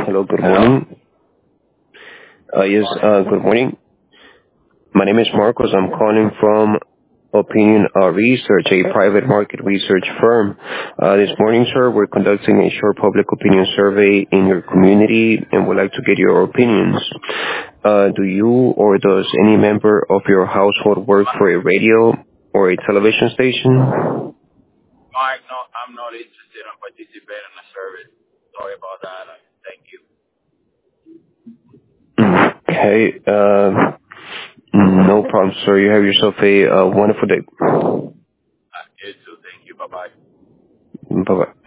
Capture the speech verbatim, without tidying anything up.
Hello, good Hello? morning. Uh, yes, uh, good morning. My name is Marcos. I'm calling from Opinion uh, Research, a private market research firm. Uh, this morning, sir, we're conducting a short public opinion survey in your community and would like to get your opinions. Uh, do you or does any member of your household work for a radio or a television station? Mike, no, I'm not interested in participating in the service. Sorry about that. Uh, Thank you. Okay, uh, no problem, sir. You have yourself a uh, wonderful day. Uh, you too. Thank you. Bye-bye. Bye-bye.